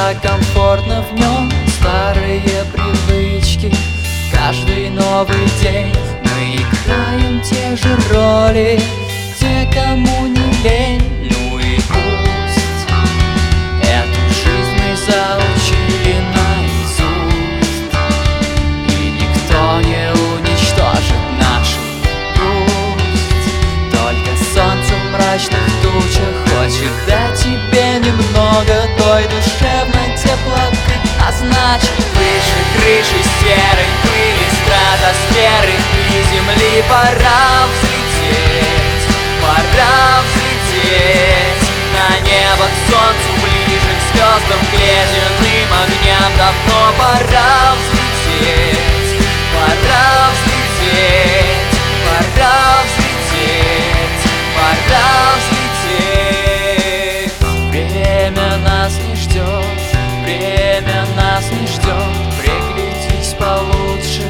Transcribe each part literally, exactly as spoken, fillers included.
так комфортно в нем. Старые привычки, каждый новый день мы играем те же роли, те, кому не лень. Ну и пусть эту жизнь мы заучили наизусть, и никто не уничтожит нашу грусть. Только солнце в мрачных тучах хочет дать тебе немного той душевной теплоты. А значит, выше крыши серой пыли, стратосферы и земли пора взлететь, пора взлететь на небо, к солнцу, ближе к звездам, к ледяным огням. Давно пора взлететь, пора взлететь, пора взлететь, пора взлететь. Время нас не ждет, время нас не ждет. Приглядись получше,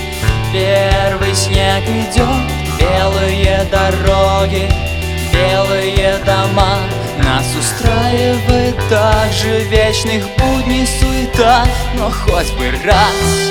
первый снег идет. Белые дороги, белые дома, нас устраивает также вечных будней суета. Но хоть бы раз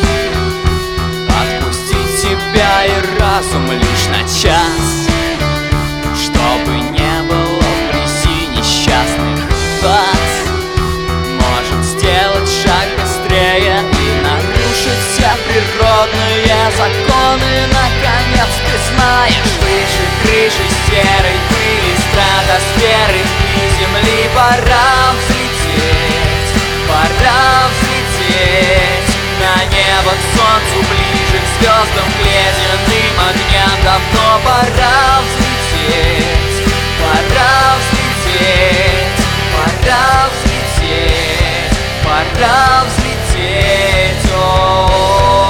отпустить себя и разум лишь на час, чтобы не было вблизи несчастных глаз. Может сделать шаг быстрее и нарушить все природные законы. Наконец ты знаешь, выше крыши серой пыли, стратосферы и земли пора взлететь, пора взлететь на небо, к солнцу, ближе к звездам, к ледяным огням. Давно пора взлететь, пора взлететь, пора взлететь, пора взлететь. О-о-о.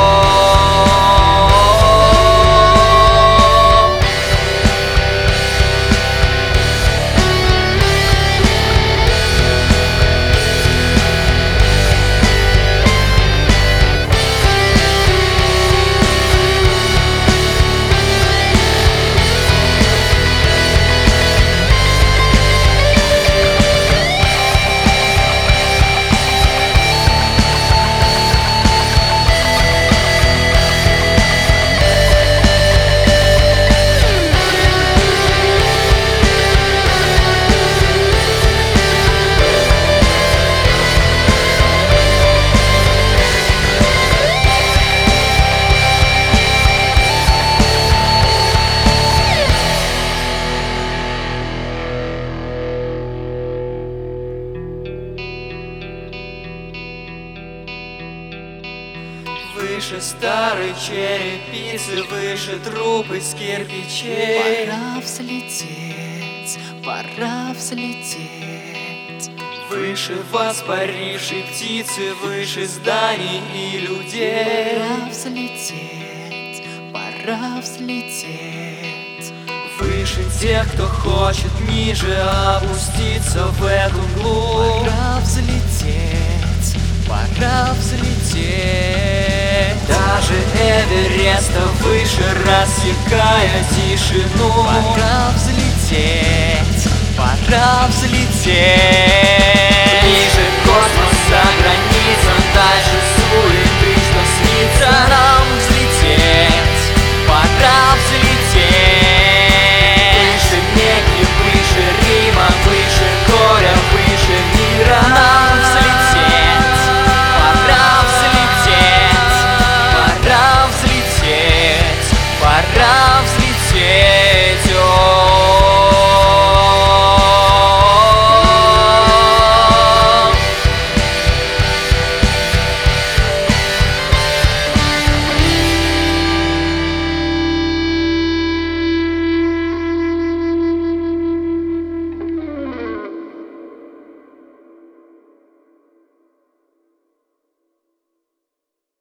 Выше старой черепицы, выше труб из кирпичей. Пора взлететь, пора взлететь. Выше воспарившей птицы, выше зданий и людей. Пора взлететь, пора взлететь. Выше тех, кто хочет ниже опуститься в эту глубь. Пора взлететь, пора взлететь. Даже Эвереста выше, рассекая тишину. Пора взлететь, пора взлететь.